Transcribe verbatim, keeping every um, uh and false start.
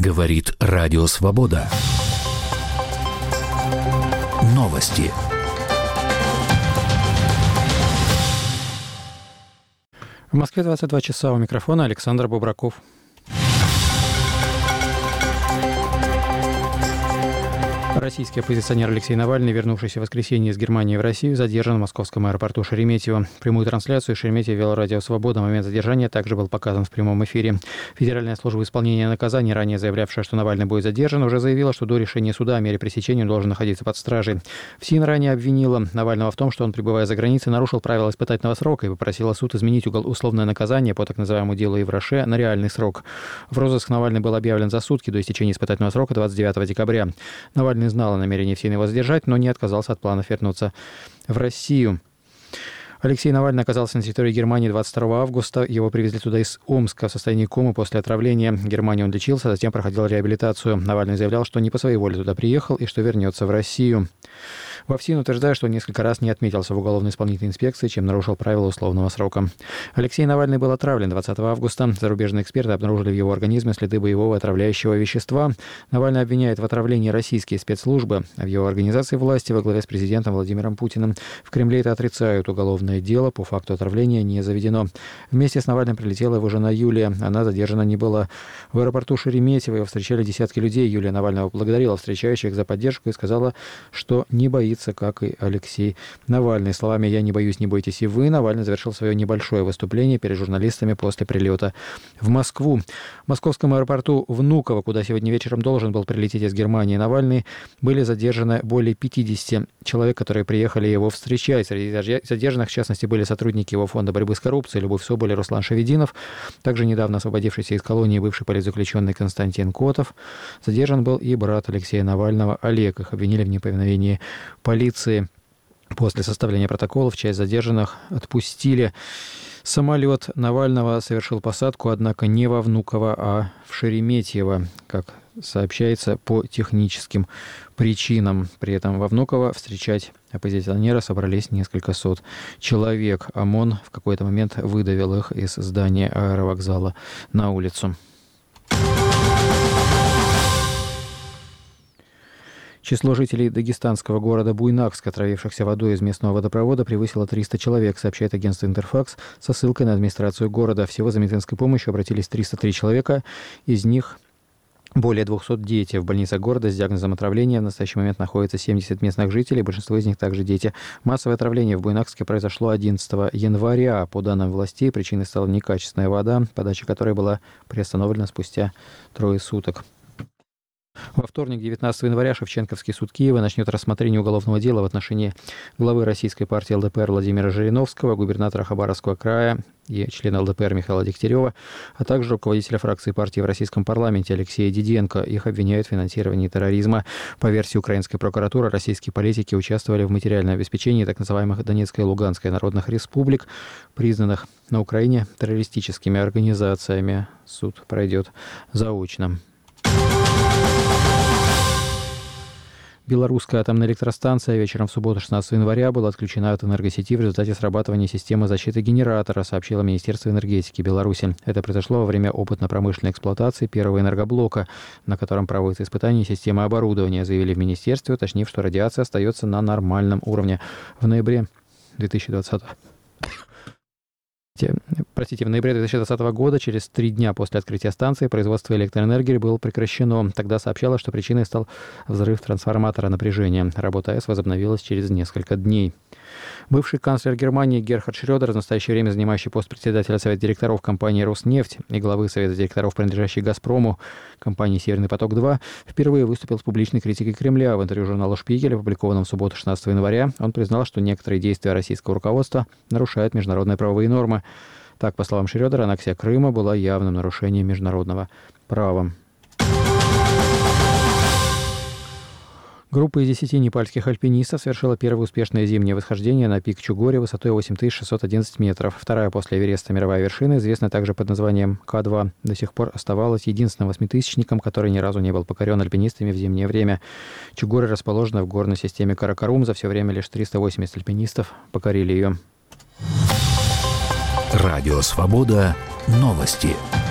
Говорит Радио Свобода. Новости. В Москве двадцать два часа, у микрофона Александр Бубраков. Российский оппозиционер Алексей Навальный, вернувшийся в воскресенье из Германии в Россию, задержан в московском аэропорту Шереметьево. Прямую трансляцию Шереметьево вел Радио Свобода. Момент задержания также был показан в прямом эфире. Федеральная служба исполнения наказаний, ранее заявлявшая, что Навальный будет задержан, уже заявила, что до решения суда о мере пресечения он должен находиться под стражей. ФСИН ранее обвинила Навального в том, что он, пребывая за границей, нарушил правила испытательного срока и попросила суд изменить условное наказание по так называемому делу Ивраше на реальный срок. В розыск Навальный был объявлен за сутки до истечения испытательного срока двадцать девятого декабря. Навальный знал о намерении ФСИН его задержать, но не отказался от планов вернуться в Россию. Алексей Навальный оказался на территории Германии двадцать второго августа. Его привезли туда из Омска в состоянии комы после отравления. В Германии он лечился, а затем проходил реабилитацию. Навальный заявлял, что не по своей воле туда приехал и что вернется в Россию. Во ФСИН утверждают, что несколько раз не отметился в уголовно-исполнительной инспекции, чем нарушил правила условного срока. Алексей Навальный был отравлен двадцатого августа. Зарубежные эксперты обнаружили в его организме следы боевого отравляющего вещества. Навальный обвиняет в отравлении российские спецслужбы. В его организации власти во главе с президентом Владимиром Путиным. В Кремле это отрицают. Уголовное дело по факту отравления не заведено. Вместе с Навальным прилетела его жена Юлия. Она задержана не была. В аэропорту Шереметьево его встречали десятки людей. Юлия Навального поблагодарила встречающих за поддержку и сказала, что не боится, как и Алексей Навальный. Словами «я не боюсь, не бойтесь и вы», Навальный завершил свое небольшое выступление перед журналистами после прилета в Москву. В московском аэропорту Внуково, куда сегодня вечером должен был прилететь из Германии Навальный, были задержаны более пятидесяти человек, которые приехали его встречать. Среди задержанных, в частности, были сотрудники его фонда борьбы с коррупцией Любовь Соболь и Руслан Шевединов, также недавно освободившийся из колонии бывший политзаключенный Константин Котов. Задержан был и брат Алексея Навального Олег. Их обвинили в неповиновении полиции. После составления протоколов часть задержанных отпустили. Самолет Навального совершил посадку, однако не во Внуково, а в Шереметьево, как сообщается, по техническим причинам. При этом во Внуково встречать оппозиционера собрались несколько сот человек. ОМОН в какой-то момент выдавил их из здания аэровокзала на улицу. Число жителей дагестанского города Буйнакск, отравившихся водой из местного водопровода, превысило триста человек, сообщает агентство «Интерфакс» со ссылкой на администрацию города. Всего за медицинской помощью обратились триста три человека, из них более двухсот дети. В больницах города с диагнозом отравления в настоящий момент находится семьдесят местных жителей, большинство из них также дети. Массовое отравление в Буйнакске произошло одиннадцатого января. По данным властей, причиной стала некачественная вода, подача которой была приостановлена спустя трое суток. Во вторник, девятнадцатого января, Шевченковский суд Киева начнет рассмотрение уголовного дела в отношении главы российской партии эл дэ пэ эр Владимира Жириновского, губернатора Хабаровского края и члена эл дэ пэ эр Михаила Дегтярева, а также руководителя фракции партии в российском парламенте Алексея Диденко. Их обвиняют в финансировании терроризма. По версии украинской прокуратуры, российские политики участвовали в материальном обеспечении так называемых Донецкой и Луганской народных республик, признанных на Украине террористическими организациями. Суд пройдет заочно. Белорусская атомная электростанция вечером в субботу, шестнадцатого января, была отключена от энергосети в результате срабатывания системы защиты генератора, сообщило Министерство энергетики Беларуси. Это произошло во время опытно-промышленной эксплуатации первого энергоблока, на котором проводятся испытания системы оборудования, заявили в министерстве, уточнив, что радиация остается на нормальном уровне. В ноябре две тысячи двадцатого Простите, в ноябре две тысячи двадцатого года, через три дня после открытия станции, производство электроэнергии было прекращено. Тогда сообщалось, что причиной стал взрыв трансформатора напряжения. Работа АЭС возобновилась через несколько дней. Бывший канцлер Германии Герхард Шрёдер, в настоящее время занимающий пост председателя Совета директоров компании «Роснефть» и главы Совета директоров, принадлежащей «Газпрому», компании «Северный поток-два», впервые выступил с публичной критикой Кремля. В интервью журналу «Шпигель», опубликованном в субботу, шестнадцатого января, он признал, что некоторые действия российского руководства нарушают международные правовые нормы. Так, по словам Шрёдера, аннексия Крыма была явным нарушением международного права. Группа из десяти непальских альпинистов совершила первое успешное зимнее восхождение на пик Чугори высотой восемь тысяч шестьсот одиннадцать метров. Вторая после Эвереста мировая вершина, известная также под названием Ка два, до сих пор оставалась единственным восьмитысячником, который ни разу не был покорен альпинистами в зимнее время. Чугори расположена в горной системе Каракарум. За все время лишь триста восемьдесят альпинистов покорили ее. Радио «Свобода». Новости.